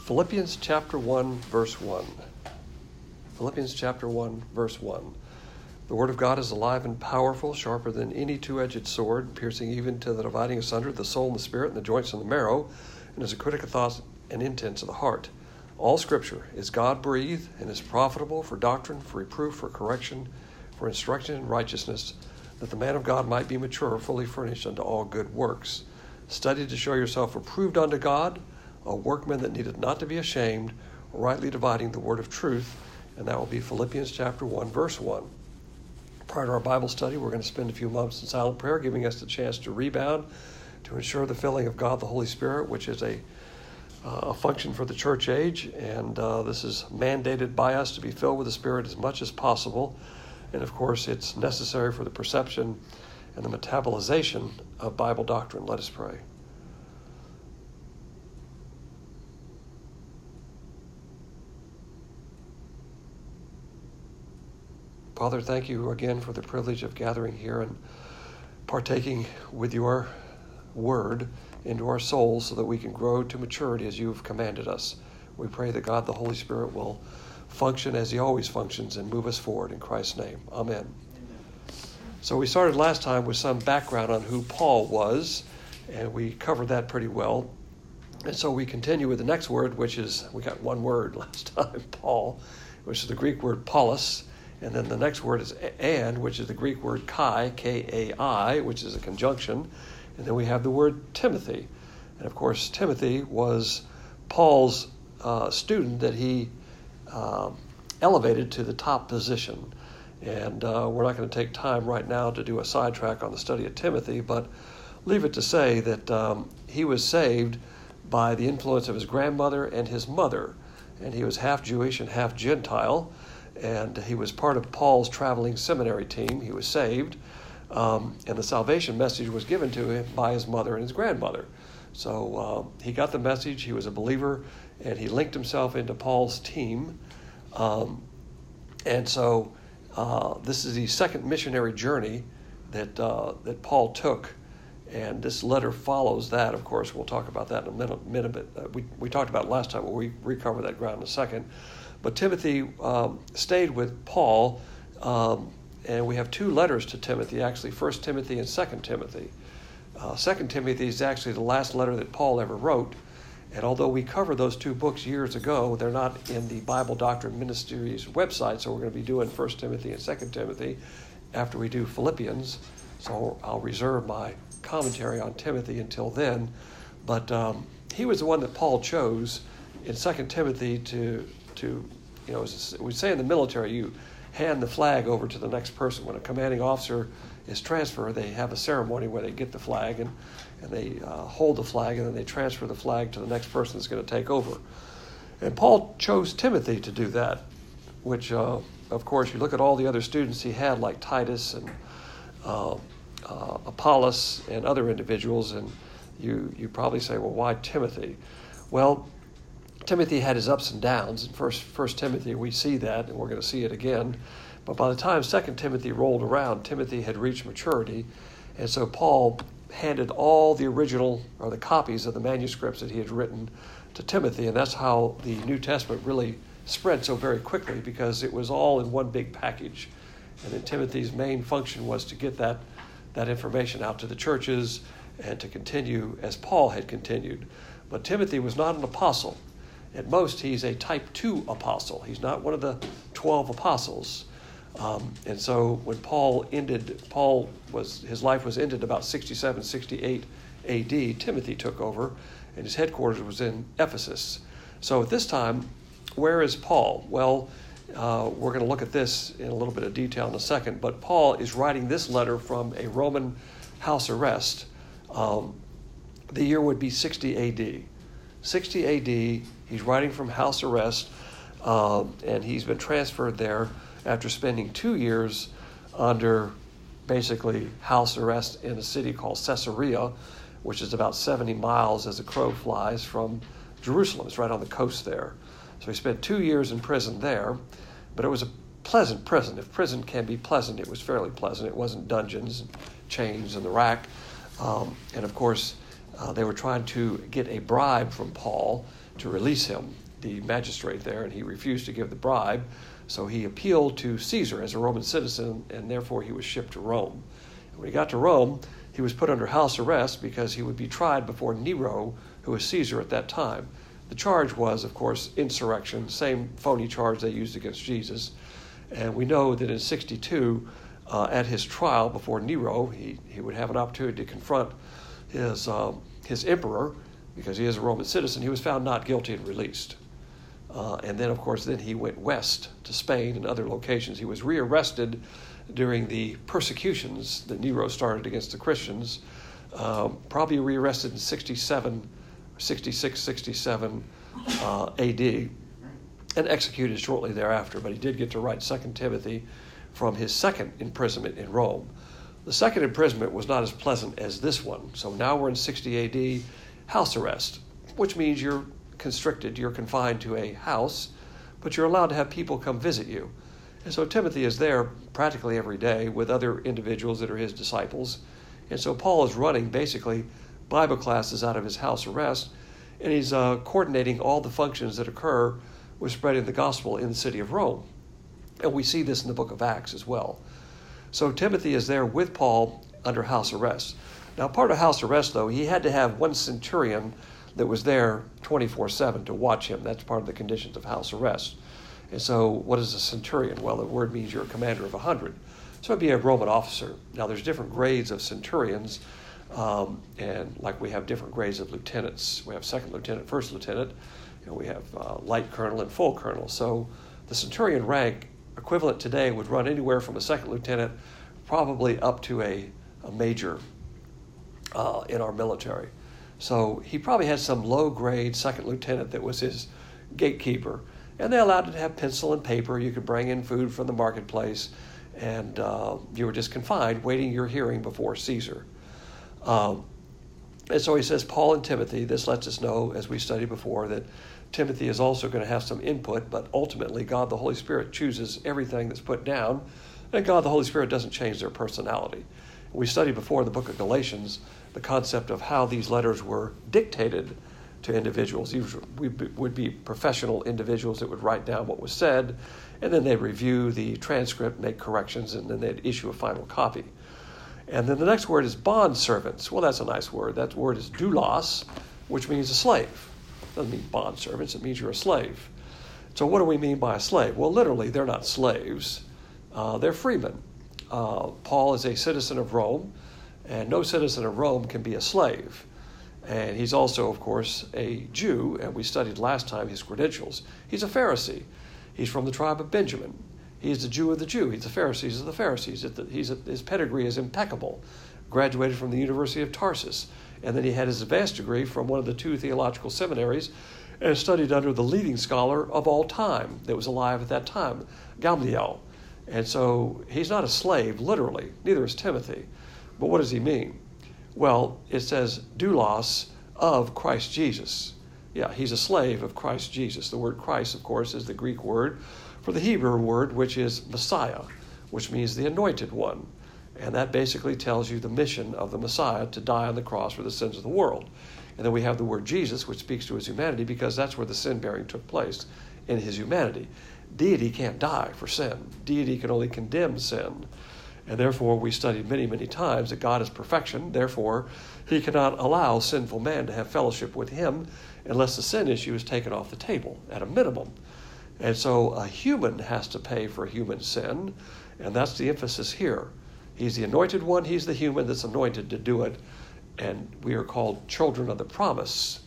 Philippians chapter 1, verse 1. Philippians chapter 1, verse 1. The word of God is alive and powerful, sharper than any two-edged sword, piercing even to the dividing asunder the soul and the spirit and the joints and the marrow, and is a critic of thoughts and intents of the heart. All Scripture is God-breathed and is profitable for doctrine, for reproof, for correction, for instruction in righteousness, that the man of God might be mature, fully furnished unto all good works. Study to show yourself approved unto God, a workman that needeth not to be ashamed, rightly dividing the word of truth, and that will be Philippians chapter 1, verse 1. Prior to our Bible study, we're going to spend a few moments in silent prayer, giving us the chance to rebound, to ensure the filling of God the Holy Spirit, which is a function for the church age, and this is mandated by us to be filled with the Spirit as much as possible. And of course, it's necessary for the perception and the metabolization of Bible doctrine. Let us pray. Father, thank you again for the privilege of gathering here and partaking with your word into our souls so that we can grow to maturity as you've commanded us. We pray that God, the Holy Spirit, will function as he always functions and move us forward in Christ's name. Amen. So we started last time with some background on who Paul was, and we covered that pretty well. And so we continue with the next word, which is, we got one word last time, Paul, which is the Greek word Paulus. And then the next word is and, which is the Greek word kai, K-A-I, which is a conjunction. And then we have the word Timothy. And of course, Timothy was Paul's student that he elevated to the top position. And we're not going to take time right now to do a sidetrack on the study of Timothy, but leave it to say that he was saved by the influence of his grandmother and his mother. And he was half Jewish and half Gentile. And he was part of Paul's traveling seminary team. He was saved, and the salvation message was given to him by his mother and his grandmother. So he got the message. He was a believer, and he linked himself into Paul's team. And so this is the second missionary journey that Paul took, and this letter follows that. Of course, we'll talk about that in a minute. We talked about it last time, but we recover that ground in a second. But Timothy stayed with Paul, and we have two letters to Timothy, actually, 1 Timothy and 2 Timothy. 2 Timothy is actually the last letter that Paul ever wrote, and although we covered those two books years ago, they're not in the Bible Doctrine Ministries website, so we're going to be doing 1 Timothy and 2 Timothy after we do Philippians, so I'll reserve my commentary on Timothy until then. But he was the one that Paul chose in 2 Timothy to we say in the military, you hand the flag over to the next person. When a commanding officer is transferred, they have a ceremony where they get the flag and they hold the flag, and then they transfer the flag to the next person that's going to take over. And Paul chose Timothy to do that, which, of course, you look at all the other students he had, like Titus and Apollos and other individuals, and you probably say, well, why Timothy? Well, Timothy had his ups and downs. In First Timothy, we see that, and we're going to see it again. But by the time 2 Timothy rolled around, Timothy had reached maturity, and so Paul handed all the original, or the copies of the manuscripts that he had written to Timothy, and that's how the New Testament really spread so very quickly, because it was all in one big package. And then Timothy's main function was to get that information out to the churches and to continue as Paul had continued. But Timothy was not an apostle. At most, he's a type 2 apostle. He's not one of the 12 apostles. And so when his life was ended about 67, 68 A.D., Timothy took over, and his headquarters was in Ephesus. So at this time, where is Paul? Well, we're going to look at this in a little bit of detail in a second, but Paul is writing this letter from a Roman house arrest. The year would be 60 A.D. 60 A.D., he's writing from house arrest, and he's been transferred there after spending 2 years under basically house arrest in a city called Caesarea, which is about 70 miles as a crow flies from Jerusalem. It's right on the coast there. So he spent 2 years in prison there, but it was a pleasant prison. If prison can be pleasant, it was fairly pleasant. It wasn't dungeons and chains and the rack. And of course, they were trying to get a bribe from Paul to release him, the magistrate there, and he refused to give the bribe. So he appealed to Caesar as a Roman citizen, and therefore he was shipped to Rome. And when he got to Rome, he was put under house arrest because he would be tried before Nero, who was Caesar at that time. The charge was, of course, insurrection, same phony charge they used against Jesus. And we know that in 62, at his trial before Nero, he would have an opportunity to confront his emperor, because he is a Roman citizen. He was found not guilty and released. And then, of course, then he went west to Spain and other locations. He was rearrested during the persecutions that Nero started against the Christians, probably rearrested in 66, 67 AD, and executed shortly thereafter. But he did get to write 2 Timothy from his second imprisonment in Rome. The second imprisonment was not as pleasant as this one. So now we're in 60 AD, house arrest, which means you're constricted, you're confined to a house, but you're allowed to have people come visit you. And so Timothy is there practically every day with other individuals that are his disciples. And so Paul is running basically Bible classes out of his house arrest, and he's coordinating all the functions that occur with spreading the gospel in the city of Rome. And we see this in the book of Acts as well. So Timothy is there with Paul under house arrest. Now, part of house arrest, though, he had to have one centurion that was there 24/7 to watch him. That's part of the conditions of house arrest. And so what is a centurion? Well, the word means you're a commander of 100. So it'd be a Roman officer. Now, there's different grades of centurions, and like we have different grades of lieutenants. We have second lieutenant, first lieutenant, and we have light colonel and full colonel. So the centurion rank equivalent today would run anywhere from a second lieutenant probably up to a major in our military. So he probably had some low-grade second lieutenant that was his gatekeeper. And they allowed you to have pencil and paper. You could bring in food from the marketplace, and you were just confined, waiting your hearing before Caesar. And so he says, Paul and Timothy, this lets us know, as we studied before, that Timothy is also going to have some input, but ultimately God the Holy Spirit chooses everything that's put down, and God the Holy Spirit doesn't change their personality. We studied before in the book of Galatians the concept of how these letters were dictated to individuals. These would be professional individuals that would write down what was said, and then they'd review the transcript, make corrections, and then they'd issue a final copy. And then the next word is bondservants. Well, that's a nice word. That word is doulos, which means a slave. It doesn't mean bondservants. It means you're a slave. So what do we mean by a slave? Well, literally, they're not slaves. They're freemen. Paul is a citizen of Rome, and no citizen of Rome can be a slave. And he's also, of course, a Jew, and we studied last time his credentials. He's a Pharisee. He's from the tribe of Benjamin. He's the Jew of the Jew. He's the Pharisees of the Pharisees. His pedigree is impeccable. Graduated from the University of Tarsus. And then he had his advanced degree from one of the 2 theological seminaries and studied under the leading scholar of all time that was alive at that time, Gamaliel. And so he's not a slave, literally. Neither is Timothy. But what does he mean? Well, it says doulos of Christ Jesus. Yeah, he's a slave of Christ Jesus. The word Christ, of course, is the Greek word for the Hebrew word, which is Messiah, which means the anointed one. And that basically tells you the mission of the Messiah, to die on the cross for the sins of the world. And then we have the word Jesus, which speaks to his humanity, because that's where the sin-bearing took place, in his humanity. Deity can't die for sin. Deity can only condemn sin. And therefore, we studied many, many times that God is perfection. Therefore, he cannot allow sinful man to have fellowship with him unless the sin issue is taken off the table, at a minimum. And so a human has to pay for human sin, and that's the emphasis here. He's the anointed one. He's the human that's anointed to do it. And we are called children of the promise.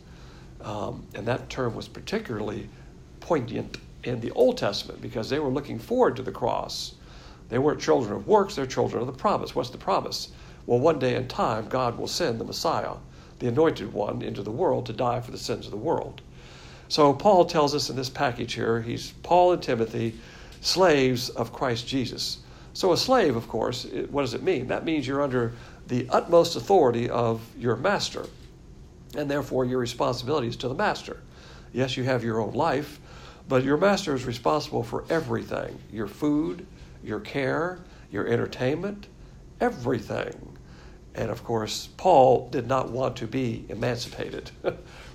And that term was particularly poignant in the Old Testament because they were looking forward to the cross. They weren't children of works, they're children of the promise. What's the promise? Well, one day in time, God will send the Messiah, the anointed one, into the world to die for the sins of the world. So Paul tells us in this package here, he's Paul and Timothy, slaves of Christ Jesus. So a slave, of course, what does it mean? That means you're under the utmost authority of your master, and therefore your responsibility is to the master. Yes, you have your own life, but your master is responsible for everything, your food, your care, your entertainment, everything. And of course, Paul did not want to be emancipated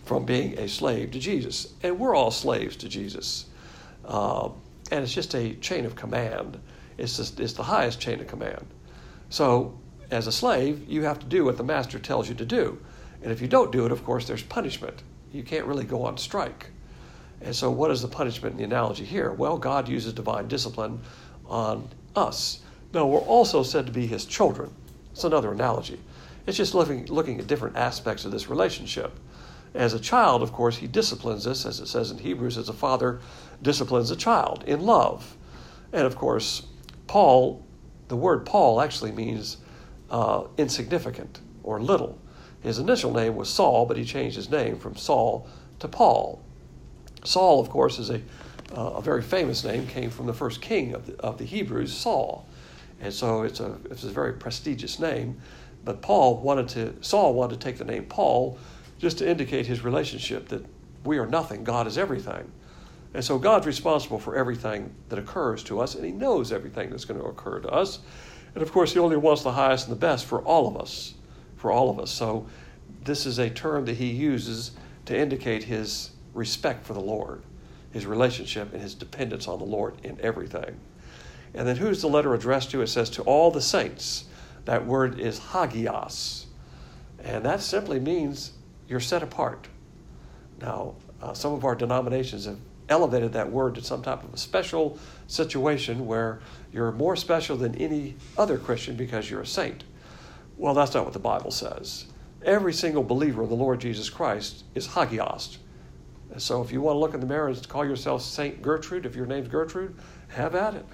from being a slave to Jesus. And we're all slaves to Jesus. And it's just a chain of command. It's the highest chain of command. So as a slave, you have to do what the master tells you to do. And if you don't do it, of course, there's punishment. You can't really go on strike. And so what is the punishment in the analogy here? Well, God uses divine discipline on us. Now, we're also said to be his children. It's another analogy. It's just looking at different aspects of this relationship. As a child, of course, he disciplines us, as it says in Hebrews, as a father disciplines a child in love. And, of course, Paul, the word Paul actually means insignificant or little. His initial name was Saul, but he changed his name from Saul to Paul. Saul, of course, is a very famous name, came from the first king of the Hebrews, Saul. And so it's a very prestigious name. But Saul wanted to take the name Paul just to indicate his relationship, that we are nothing, God is everything. And so God's responsible for everything that occurs to us, and he knows everything that's going to occur to us. And of course, he only wants the highest and the best for all of us. So this is a term that he uses to indicate his respect for the Lord, his relationship and his dependence on the Lord in everything. And then who's the letter addressed to? It says to all the saints. That word is hagios. And that simply means you're set apart. Now, some of our denominations have elevated that word to some type of a special situation where you're more special than any other Christian because you're a saint. Well, that's not what the Bible says. Every single believer in the Lord Jesus Christ is hagios. And so if you want to look in the mirror and call yourself Saint Gertrude, if your name's Gertrude, have at it.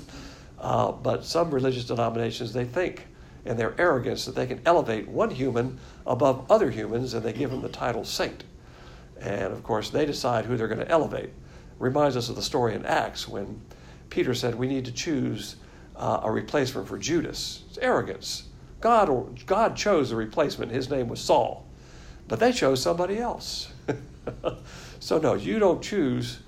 But some religious denominations, they think in their arrogance that they can elevate one human above other humans, and they give them the title saint. And of course, they decide who they're going to elevate. Reminds us of the story in Acts when Peter said we need to choose a replacement for Judas. It's arrogance. God chose the replacement. His name was Saul. But they chose somebody else. So no, you don't choose.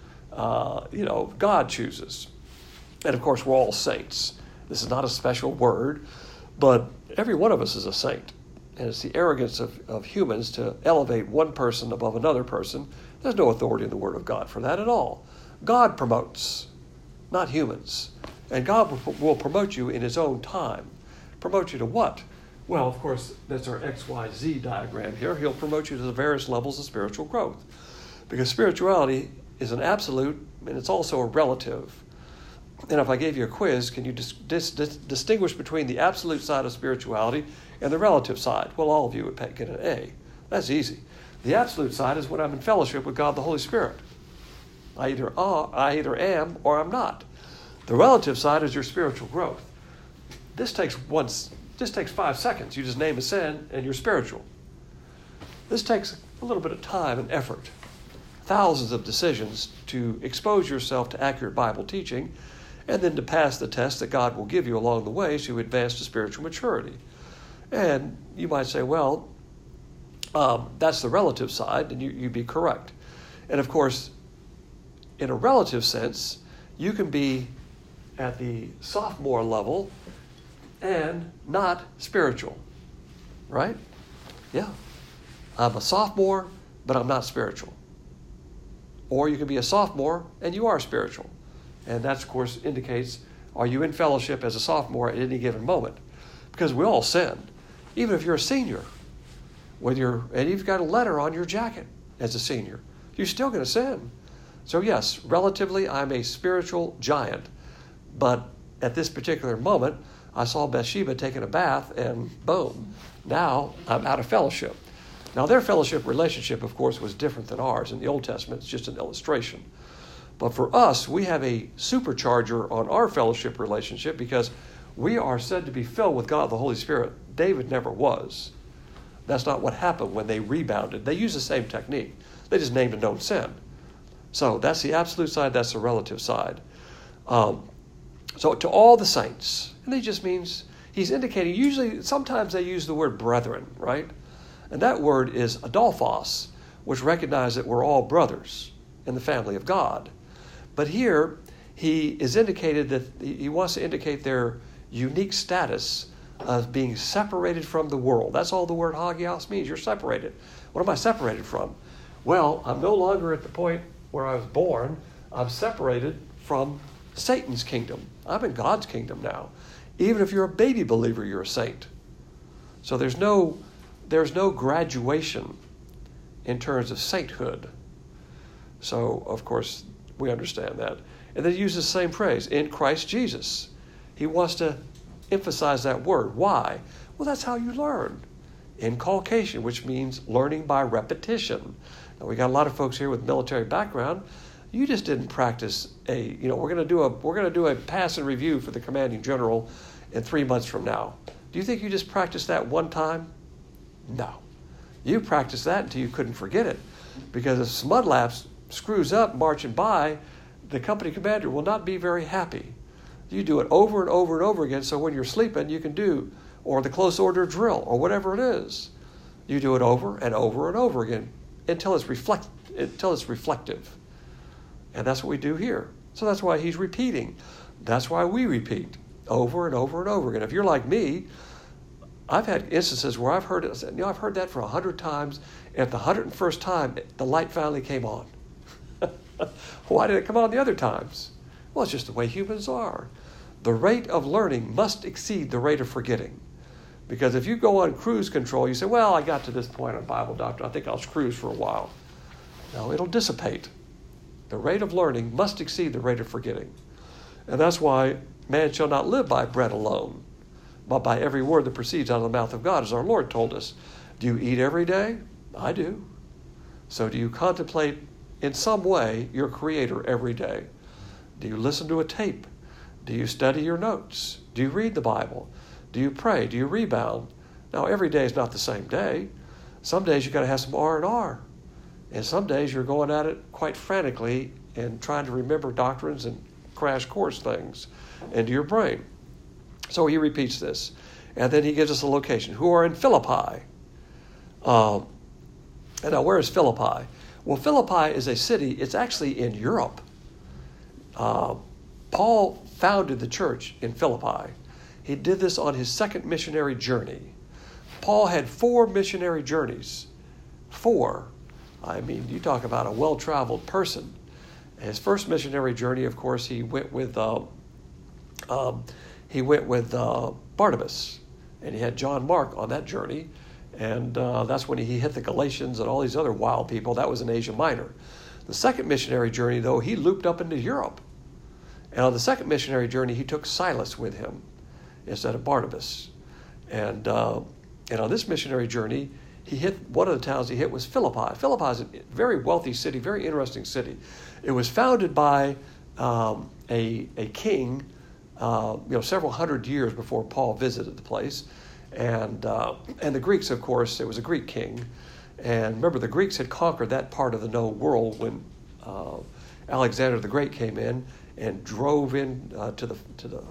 God chooses. And of course, we're all saints. This is not a special word, but every one of us is a saint. And it's the arrogance of humans to elevate one person above another person. There's no authority in the Word of God for that at all. God promotes, not humans. And God will promote you in his own time. Promote you to what? Well, of course, that's our XYZ diagram here. He'll promote you to the various levels of spiritual growth. Because spirituality is an absolute, and it's also a relative. And if I gave you a quiz, can you distinguish between the absolute side of spirituality and the relative side? Well, all of you would get an A. That's easy. The absolute side is when I'm in fellowship with God the Holy Spirit. I either am or I'm not. The relative side is your spiritual growth. This takes 5 seconds. You just name a sin and you're spiritual. This takes a little bit of time and effort. Thousands of decisions to expose yourself to accurate Bible teaching, and then to pass the test that God will give you along the way to advance to spiritual maturity. And you might say, well, that's the relative side, and you'd be correct. And of course, in a relative sense, you can be at the sophomore level and not spiritual, right? Yeah. I'm a sophomore, but I'm not spiritual. Or you can be a sophomore and you are spiritual. And that, of course, indicates, are you in fellowship as a sophomore at any given moment? Because we all sin. Even if you're a senior, and you've got a letter on your jacket as a senior, you're still going to sin. So yes, relatively, I'm a spiritual giant. But at this particular moment, I saw Bathsheba taking a bath, and boom, now I'm out of fellowship. Now, their fellowship relationship, of course, was different than ours. In the Old Testament, it's just an illustration. But for us, we have a supercharger on our fellowship relationship because we are said to be filled with God, the Holy Spirit. David never was. That's not what happened when they rebounded. They used the same technique. They just named a known sin. So that's the absolute side, that's the relative side. So to all the saints, and he just means, he's indicating, sometimes they use the word brethren, right? And that word is adelphos, which recognizes that we're all brothers in the family of God. But here, he is indicated that he wants to indicate their unique status of being separated from the world. That's all the word hagios means. You're separated. What am I separated from? Well, I'm no longer at the point where I was born. I'm separated from Satan's kingdom. I'm in God's kingdom now. Even if you're a baby believer, you're a saint. So there's no graduation in terms of sainthood. So, of course, we understand that. And then he uses the same phrase, in Christ Jesus. He wants to emphasize that word. Why? Well, that's how you learn. Inculcation, which means learning by repetition. Now, we got a lot of folks here with military background. You just didn't practice we're going to do a pass and review for the commanding general in 3 months from now. Do you think you just practiced that one time? No. You practiced that until you couldn't forget it. Because if Smudlaps screws up marching by, the company commander will not be very happy. You do it over and over and over again, so when you're sleeping, you can do, or the close order drill, or whatever it is. You do it over and over and over again until it's reflective. And that's what we do here. So that's why he's repeating. That's why we repeat over and over and over again. If you're like me, I've had instances where I've heard it. I've heard that for 100 times, and at the 101st time, the light finally came on. Why did it come on the other times? Well, it's just the way humans are. The rate of learning must exceed the rate of forgetting. Because if you go on cruise control, you say, well, I got to this point on Bible doctrine, I think I'll cruise for a while. No, it'll dissipate. The rate of learning must exceed the rate of forgetting. And that's why man shall not live by bread alone, but by every word that proceeds out of the mouth of God, as our Lord told us. Do you eat every day? I do. So do you contemplate in some way your Creator every day? Do you listen to a tape? Do you study your notes? Do you read the Bible? Do you pray? Do you rebound? Now, every day is not the same day. Some days you've got to have some R&R. And some days you're going at it quite frantically and trying to remember doctrines and crash course things into your brain. So he repeats this. And then he gives us a location. Who are in Philippi. And now, where is Philippi? Well, Philippi is a city. It's actually in Europe. Paul founded the church in Philippi. He did this on his second missionary journey. Paul had 4 missionary journeys. 4. I mean, you talk about a well-traveled person. His first missionary journey, of course, he went with Barnabas, and he had John Mark on that journey, and that's when he hit the Galatians and all these other wild people. That was in Asia Minor. The second missionary journey, though, he looped up into Europe, and on the second missionary journey, he took Silas with him instead of Barnabas, and on this missionary journey, he hit one of the towns he hit was Philippi. Philippi is a very wealthy city, very interesting city. It was founded by a king, several hundred years before Paul visited the place, and the Greeks, of course, it was a Greek king, and remember the Greeks had conquered that part of the known world when Alexander the Great came in and drove in to the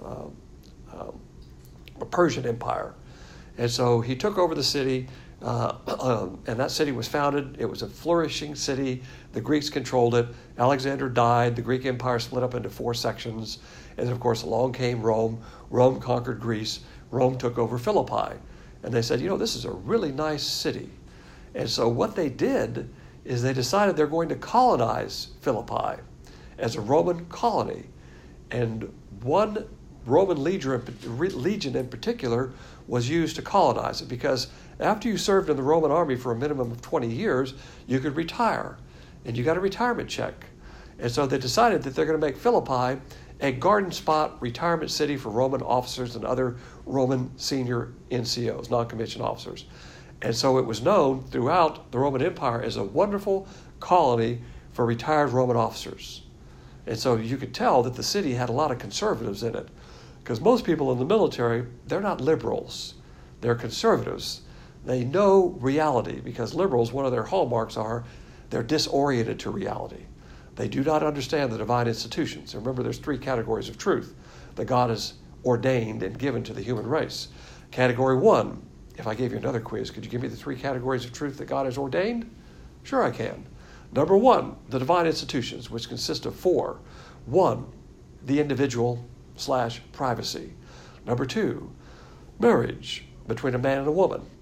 Persian Empire, and so he took over the city. And that city was founded. It was a flourishing city. The Greeks controlled it. Alexander died. The Greek Empire split up into 4 sections. And, of course, along came Rome. Rome conquered Greece. Rome took over Philippi. And they said, this is a really nice city. And so what they did is they decided they're going to colonize Philippi as a Roman colony. And one Roman legion in particular was used to colonize it because after you served in the Roman army for a minimum of 20 years, you could retire, and you got a retirement check. And so they decided that they're going to make Philippi a garden spot retirement city for Roman officers and other Roman senior NCOs, non-commissioned officers. And so it was known throughout the Roman Empire as a wonderful colony for retired Roman officers. And so you could tell that the city had a lot of conservatives in it, because most people in the military, they're not liberals. They're conservatives. They know reality, because liberals, one of their hallmarks are they're disoriented to reality. They do not understand the divine institutions. Remember, there's 3 categories of truth that God has ordained and given to the human race. Category 1, if I gave you another quiz, could you give me the 3 categories of truth that God has ordained? Sure I can. Number 1, the divine institutions, which consist of 4. 1, the individual/privacy. Number 2, marriage between a man and a woman.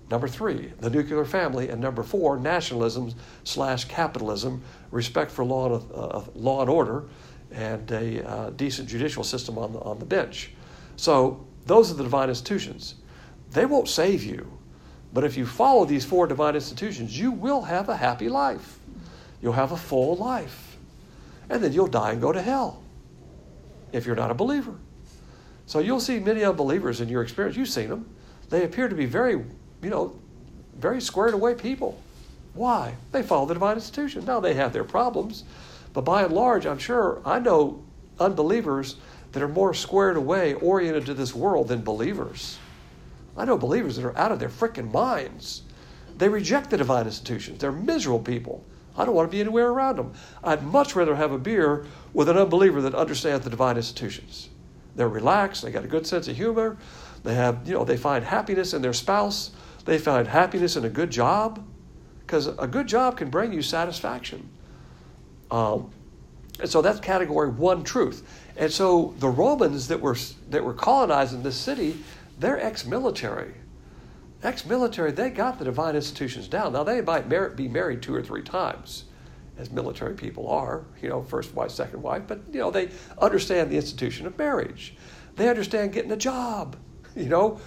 Number 3, the nuclear family. And number 4, nationalism/capitalism, respect for law and order, and a decent judicial system on the bench. So those are the divine institutions. They won't save you. But if you follow these 4 divine institutions, you will have a happy life. You'll have a full life. And then you'll die and go to hell if you're not a believer. So you'll see many unbelievers in your experience. You've seen them. They appear to be very squared away people. Why? They follow the divine institution. Now, they have their problems, but by and large, I know unbelievers that are more squared away, oriented to this world than believers. I know believers that are out of their frickin' minds. They reject the divine institutions. They're miserable people. I don't want to be anywhere around them. I'd much rather have a beer with an unbeliever that understands the divine institutions. They're relaxed. They got a good sense of humor. They have, they find happiness in their spouse. They find happiness in a good job, because a good job can bring you satisfaction. And so that's category 1, truth. And so the Romans that were colonizing this city, they're ex-military. Ex-military, they got the divine institutions down. Now, they might be married 2 or 3 times, as military people are, first wife, second wife, but, they understand the institution of marriage. They understand getting a job. You got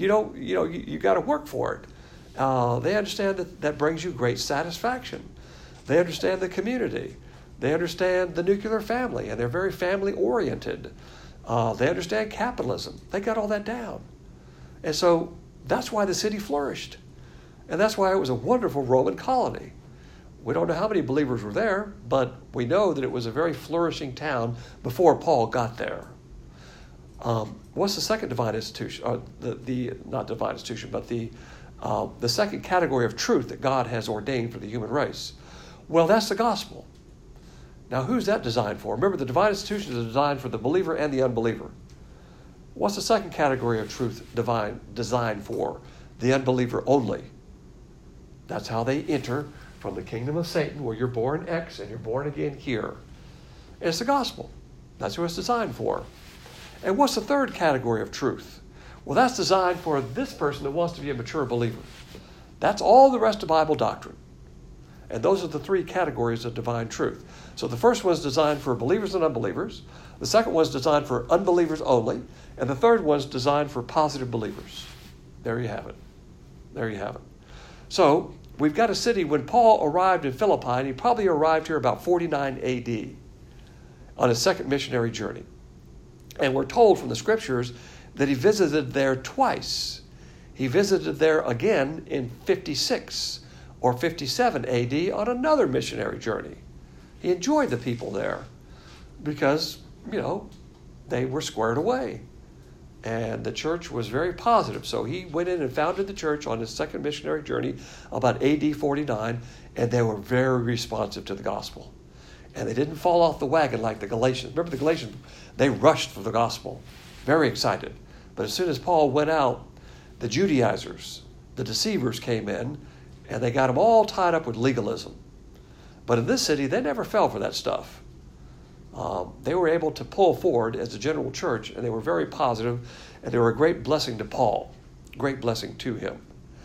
to work for it. They understand that brings you great satisfaction. They understand the community. They understand the nuclear family, and they're very family-oriented. They understand capitalism. They got all that down. And so that's why the city flourished. And that's why it was a wonderful Roman colony. We don't know how many believers were there, but we know that it was a very flourishing town before Paul got there. What's the second divine institution? Not divine institution, but the second category of truth that God has ordained for the human race? Well, that's the gospel. Now, who's that designed for? Remember, the divine institutions are designed for the believer and the unbeliever. What's the second category of truth designed for? The unbeliever only. That's how they enter from the kingdom of Satan, where you're born X and you're born again here. And it's the gospel. That's who it's designed for. And what's the third category of truth? Well, that's designed for this person that wants to be a mature believer. That's all the rest of Bible doctrine. And those are the 3 categories of divine truth. So the first one is designed for believers and unbelievers. The second one is designed for unbelievers only. And the third one is designed for positive believers. There you have it. There you have it. So we've got a city, when Paul arrived in Philippi, and he probably arrived here about 49 AD on his second missionary journey. And we're told from the scriptures that he visited there twice. He visited there again in 56 or 57 AD on another missionary journey. He enjoyed the people there because, they were squared away. And the church was very positive. So he went in and founded the church on his second missionary journey about AD 49, and they were very responsive to the gospel. And they didn't fall off the wagon like the Galatians. Remember the Galatians? They rushed for the gospel, very excited. But as soon as Paul went out, the Judaizers, the deceivers came in, and they got them all tied up with legalism. But in this city, they never fell for that stuff. They were able to pull forward as a general church, and they were very positive, and they were a great blessing to Paul, great blessing to him.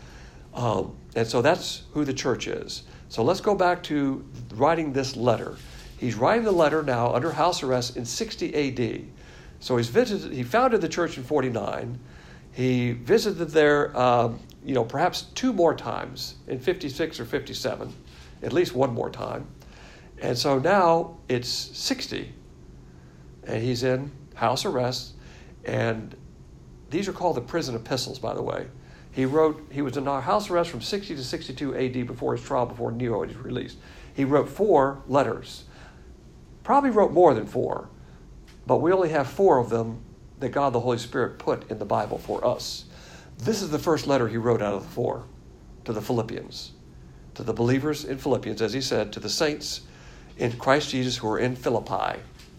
And so that's who the church is. So let's go back to writing this letter. He's writing the letter now under house arrest in 60 AD. So he founded the church in 49. He visited there, perhaps 2 more times in 56 or 57, at least 1 more time. And so now it's 60, and he's in house arrest. And these are called the prison epistles, by the way. He was in house arrest from 60 to 62 AD before his trial, before Nero was released. He wrote 4 letters. Probably wrote more than 4, but we only have 4 of them that God the Holy Spirit put in the Bible for us. This is the first letter he wrote out of the 4 to the Philippians, to the believers in Philippians, as he said, to the saints in Christ Jesus who are in Philippi.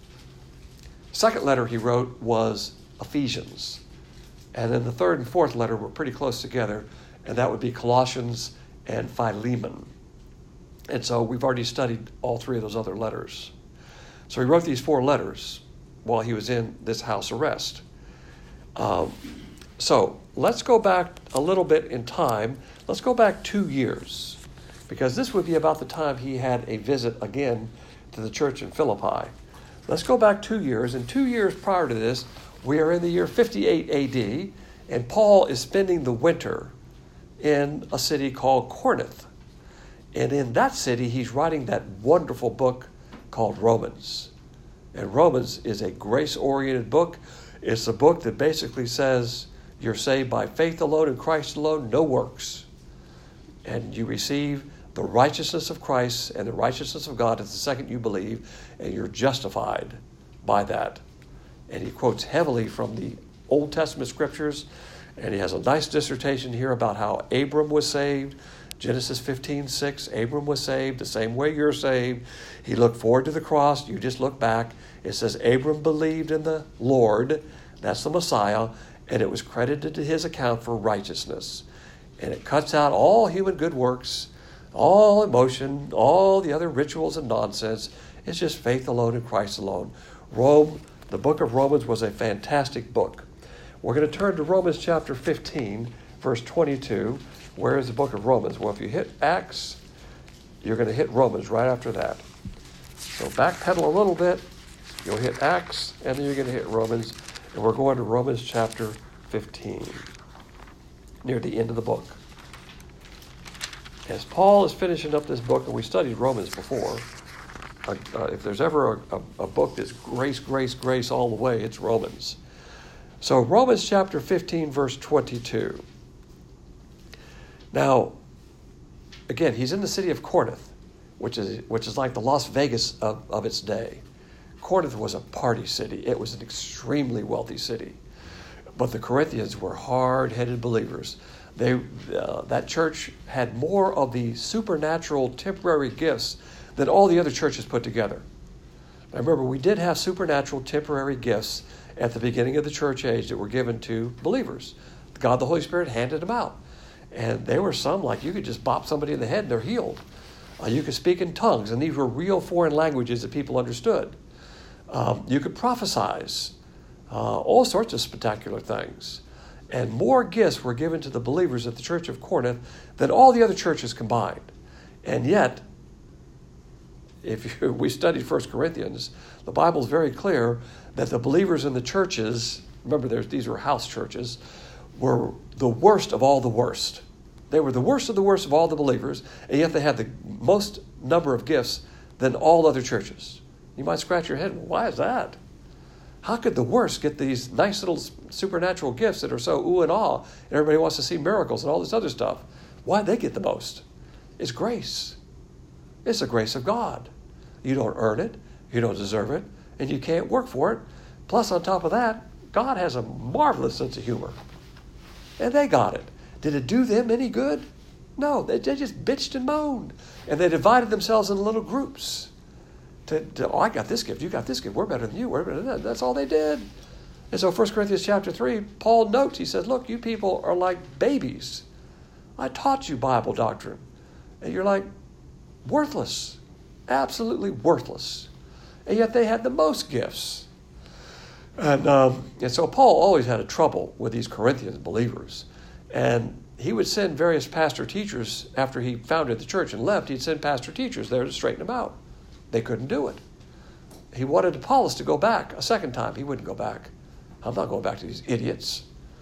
Second letter he wrote was Ephesians. And then the third and fourth letter were pretty close together, and that would be Colossians and Philemon. And so we've already studied all 3 of those other letters. So he wrote these 4 letters while he was in this house arrest. So let's go back a little bit in time. Let's go back 2 years, because this would be about the time he had a visit again to the church in Philippi. Let's go back 2 years, and 2 years prior to this, we are in the year 58 AD, and Paul is spending the winter in a city called Corinth. And in that city, he's writing that wonderful book called Romans. And Romans is a grace-oriented book. It's a book that basically says you're saved by faith alone in Christ alone, no works. And you receive the righteousness of Christ and the righteousness of God the second you believe, and you're justified by that. And he quotes heavily from the Old Testament scriptures, and he has a nice dissertation here about how Abram was saved. Genesis 15:6, Abram was saved the same way you're saved. He looked forward to the cross. You just look back. It says Abram believed in the Lord, that's the Messiah, and it was credited to his account for righteousness. And it cuts out all human good works, all emotion, all the other rituals and nonsense. It's just faith alone in Christ alone. The book of Romans was a fantastic book. We're going to turn to Romans chapter 15, verse 22. Where is the book of Romans? Well, if you hit Acts, you're going to hit Romans right after that. So backpedal a little bit. You'll hit Acts, and then you're going to hit Romans. And we're going to Romans chapter 15, near the end of the book. As Paul is finishing up this book, and we studied Romans before, if there's ever a book that's grace, grace, grace all the way, it's Romans. So Romans chapter 15, verse 22. Now, again, he's in the city of Corinth, which is like the Las Vegas of its day. Corinth was a party city. It was an extremely wealthy city. But the Corinthians were hard-headed believers. That church had more of the supernatural temporary gifts than all the other churches put together. Now remember, we did have supernatural temporary gifts at the beginning of the church age that were given to believers. God, the Holy Spirit, handed them out. And there were some, like you could just bop somebody in the head and they're healed. You could speak in tongues, and these were real foreign languages that people understood. You could prophesize, all sorts of spectacular things. And more gifts were given to the believers at the church of Corinth than all the other churches combined. And yet, we studied 1 Corinthians, the Bible is very clear that the believers in the churches, remember these were house churches, were the worst of all the worst. They were the worst of all the believers, and yet they had the most number of gifts than all other churches. You might scratch your head, why is that? How could the worst get these nice little supernatural gifts that are so ooh and ah, and everybody wants to see miracles and all this other stuff? Why did they get the most? It's grace. It's the grace of God. You don't earn it, you don't deserve it, and you can't work for it. Plus, on top of that, God has a marvelous sense of humor. And they got it. Did it do them any good? No, they just bitched and moaned. And they divided themselves into little groups. I got this gift, you got this gift, we're better than you, we're better than that. That's all they did. And so 1 Corinthians chapter 3, Paul notes, he says, look, you people are like babies. I taught you Bible doctrine. And you're like worthless, absolutely worthless. And yet they had the most gifts. And so Paul always had a trouble with these Corinthian believers. And he would send various pastor teachers after he founded the church and left. He'd send pastor teachers there to straighten them out. They couldn't do it. He wanted Apollos to go back a second time. He wouldn't go back. I'm not going back to these idiots.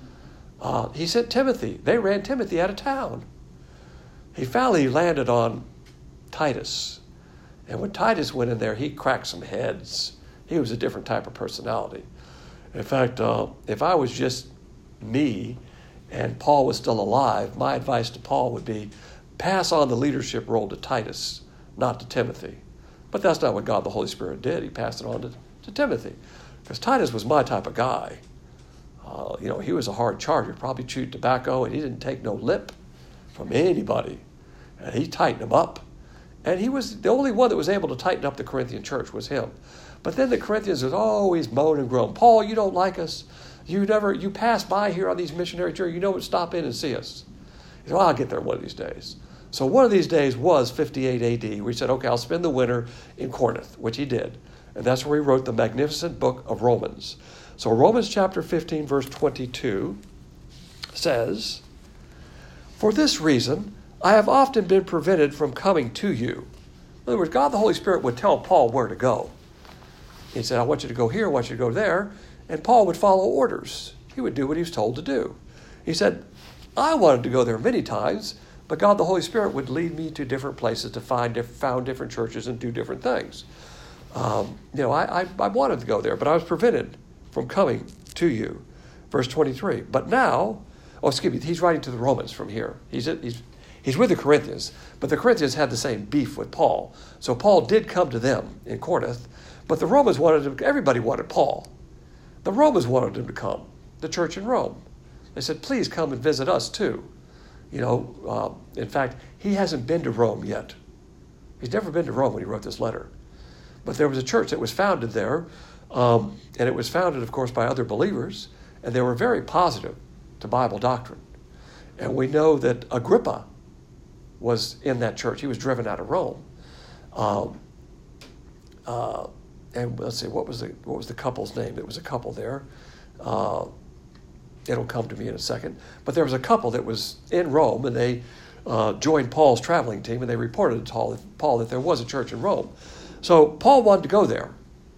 He sent Timothy. They ran Timothy out of town. He finally landed on Titus. And when Titus went in there, he cracked some heads. He was a different type of personality. In fact, if I was just me and Paul was still alive, my advice to Paul would be pass on the leadership role to Titus, not to Timothy. But that's not what God the Holy Spirit did. He passed it on to Timothy. Because Titus was my type of guy. He was a hard charger, probably chewed tobacco, and he didn't take no lip from anybody. And he tightened them up. And he was the only one that was able to tighten up the Corinthian church was him. But then the Corinthians would always moan and groan. Paul, you don't like us. You pass by here on these missionary tours. You know what? Stop in and see us. He said, well, I'll get there one of these days. So one of these days was 58 AD. We said, okay, I'll spend the winter in Corinth, which he did. And that's where he wrote the magnificent book of Romans. So Romans chapter 15, verse 22. says, "For this reason, I have often been prevented from coming to you." In other words, God the Holy Spirit would tell Paul where to go. He said, "I want you to go here, I want you to go there." And Paul would follow orders. He would do what he was told to do. He said, "I wanted to go there many times, but God the Holy Spirit would lead me to different places to found different churches and do different things. I wanted to go there, but I was prevented from coming to you." Verse 23. But now, he's writing to the Romans from here. He's with the Corinthians, but the Corinthians had the same beef with Paul. So Paul did come to them in Corinth, but the Romans everybody wanted Paul. The Romans wanted him to come, the church in Rome. They said, "Please come and visit us too." In fact, he hasn't been to Rome yet. He's never been to Rome when he wrote this letter. But there was a church that was founded there, and it was founded, of course, by other believers, and they were very positive to Bible doctrine. And we know that Agrippa was in that church. He was driven out of Rome. And let's see, what was the couple's name? It was a couple there. It'll come to me in a second. But there was a couple that was in Rome, and they joined Paul's traveling team, and they reported to Paul that there was a church in Rome. So Paul wanted to go there.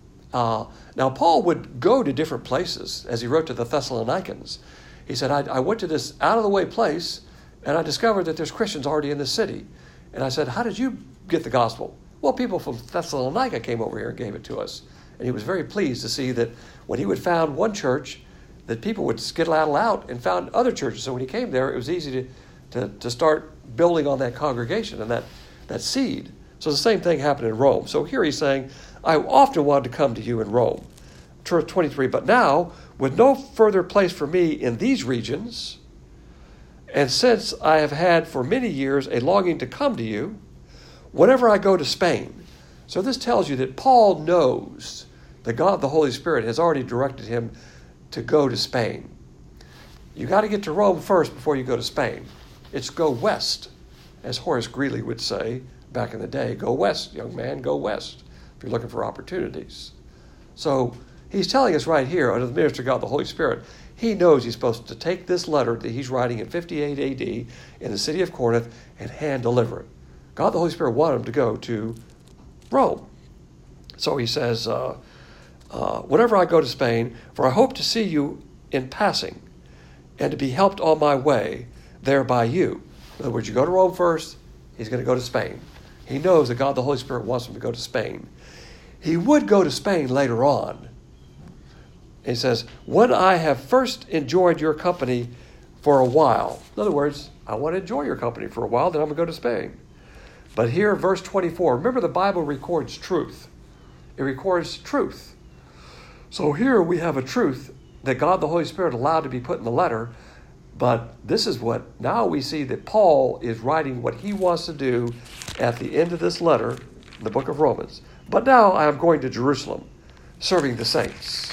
Now, Paul would go to different places, as he wrote to the Thessalonians. He said, I went to this out-of-the-way place, and I discovered that there's Christians already in this city. And I said, "How did you get the gospel?" "Well, people from Thessalonica came over here and gave it to us." And he was very pleased to see that when he would found one church, that people would skedaddle out and found other churches. So when he came there, it was easy to start building on that congregation and that seed. So the same thing happened in Rome. So here he's saying, "I often wanted to come to you in Rome." Verse 23, "But now, with no further place for me in these regions, and since I have had for many years a longing to come to you, whenever I go to Spain." So this tells you that Paul knows that God, the Holy Spirit, has already directed him to go to Spain. You got to get to Rome first before you go to Spain. It's go west, as Horace Greeley would say back in the day. Go west, young man, go west, if you're looking for opportunities. So he's telling us right here, under the ministry of God, the Holy Spirit, he knows he's supposed to take this letter that he's writing in 58 AD in the city of Corinth and hand deliver it. God, the Holy Spirit, wanted him to go to Rome. So he says, "Whenever I go to Spain, for I hope to see you in passing, and to be helped on my way there by you." In other words, you go to Rome first, he's going to go to Spain. He knows that God, the Holy Spirit, wants him to go to Spain. He would go to Spain later on. He says, "When I have first enjoyed your company for a while." In other words, I want to enjoy your company for a while, then I'm going to go to Spain. But here, verse 24, remember the Bible records truth. It records truth. So here we have a truth that God the Holy Spirit allowed to be put in the letter, but this is what, now we see that Paul is writing what he wants to do at the end of this letter, the book of Romans. "But now I am going to Jerusalem, serving the saints."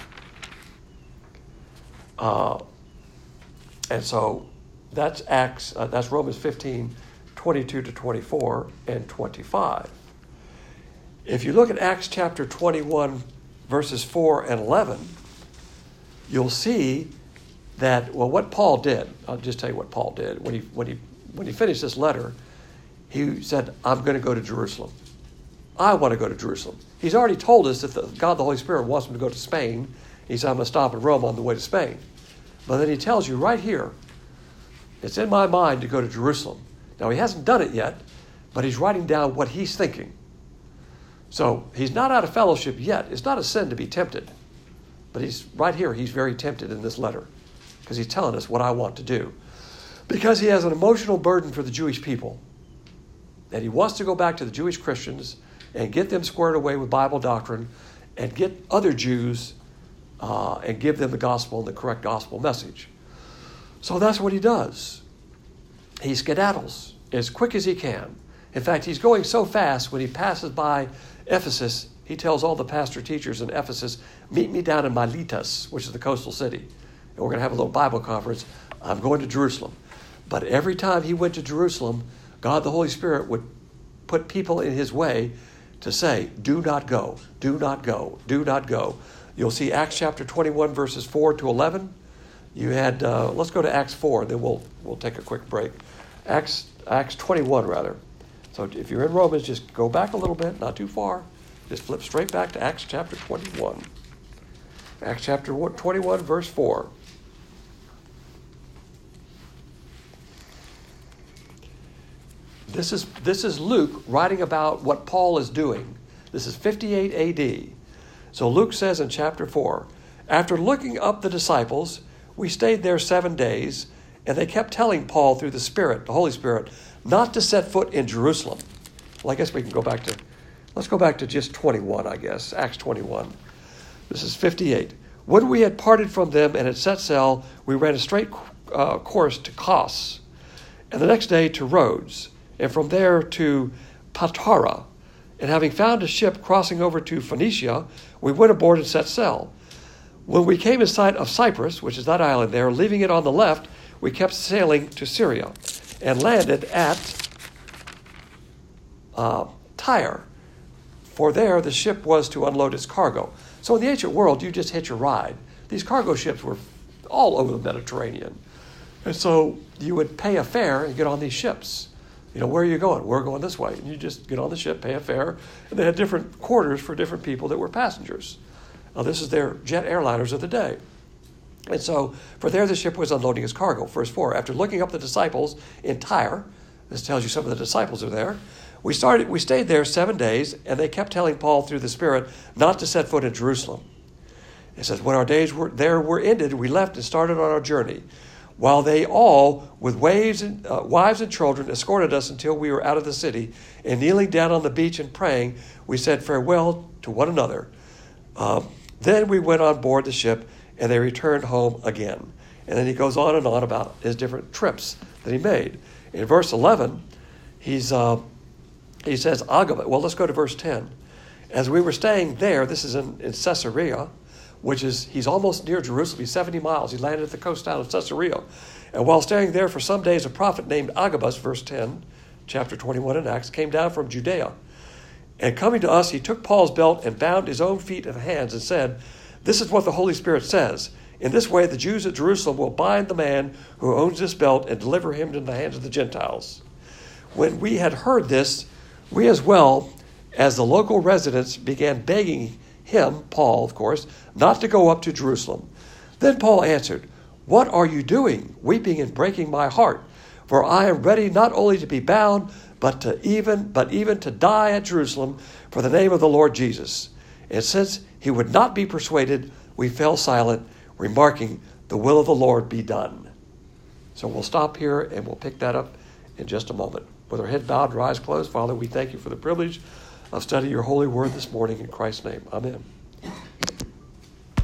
And so that's that's Romans 15, 22 to 24 and 25. If you look at Acts chapter 21, verses 4 and 11, you'll see that, what Paul did, I'll just tell you what Paul did. When he finished this letter, he said, "I'm going to go to Jerusalem. I want to go to Jerusalem." He's already told us that God, the Holy Spirit, wants him to go to Spain. He said, "I'm going to stop in Rome on the way to Spain." But then he tells you right here, "It's in my mind to go to Jerusalem." Now, he hasn't done it yet, but he's writing down what he's thinking. So he's not out of fellowship yet. It's not a sin to be tempted. But he's right here, he's very tempted in this letter because he's telling us what I want to do. Because he has an emotional burden for the Jewish people. And he wants to go back to the Jewish Christians and get them squared away with Bible doctrine and get other Jews and give them the gospel and the correct gospel message. So that's what he does. He skedaddles as quick as he can. In fact, he's going so fast when he passes by Ephesus, he tells all the pastor teachers in Ephesus, "Meet me down in Miletus," which is the coastal city. And we're going to have a little Bible conference. I'm going to Jerusalem. But every time he went to Jerusalem, God, the Holy Spirit, would put people in his way to say, "Do not go, do not go, do not go." You'll see Acts chapter 21, verses 4 to 11. You had, let's go to Acts 4, then we'll take a quick break. Acts 21, rather. So if you're in Romans, just go back a little bit, not too far. Just flip straight back to Acts chapter 21. Acts chapter 21, verse 4. This is Luke writing about what Paul is doing. This is 58 A.D. So Luke says in chapter 4, after looking up the disciples, we stayed there 7 days, and they kept telling Paul through the Spirit, the Holy Spirit, not to set foot in Jerusalem. Well, I guess we can let's go back to just 21, I guess, Acts 21. This is 58. When we had parted from them and had set sail, we ran a straight course to Kos, and the next day to Rhodes, and from there to Patara. And having found a ship crossing over to Phoenicia, we went aboard and set sail. When we came in sight of Cyprus, which is that island there, leaving it on the left, we kept sailing to Syria and landed at Tyre. For there the ship was to unload its cargo. So in the ancient world, you just hitch a ride. These cargo ships were all over the Mediterranean. And so you would pay a fare and get on these ships. You know, where are you going? We're going this way. And you just get on the ship, pay a fare. And they had different quarters for different people that were passengers. Now, this is their jet airliners of the day. And so, for there the ship was unloading its cargo. Verse 4, after looking up the disciples in Tyre, this tells you some of the disciples are there, we stayed there 7 days, and they kept telling Paul through the Spirit not to set foot in Jerusalem. It says, when our days were ended, we left and started on our journey, while they all, with wives and children, escorted us until we were out of the city, and kneeling down on the beach and praying, we said farewell to one another. Then we went on board the ship, and they returned home again. And then he goes on and on about his different trips that he made. In verse 11, he says, Agabus. Well, let's go to verse 10. As we were staying there, this is in Caesarea, he's almost near Jerusalem. He's 70 miles. He landed at the coast town of Caesarea. And while staying there for some days, a prophet named Agabus, verse 10, chapter 21 in Acts, came down from Judea. And coming to us, he took Paul's belt and bound his own feet and hands and said, this is what the Holy Spirit says. In this way, the Jews at Jerusalem will bind the man who owns this belt and deliver him into the hands of the Gentiles. When we had heard this, we as well as the local residents began begging him, Paul, of course, not to go up to Jerusalem. Then Paul answered, what are you doing, weeping and breaking my heart? For I am ready not only to be bound, but even to die at Jerusalem for the name of the Lord Jesus. And since he would not be persuaded, we fell silent, remarking, the will of the Lord be done. So we'll stop here and we'll pick that up in just a moment. With our head bowed and our eyes closed, Father, we thank you for the privilege of studying your holy word this morning in Christ's name. Amen.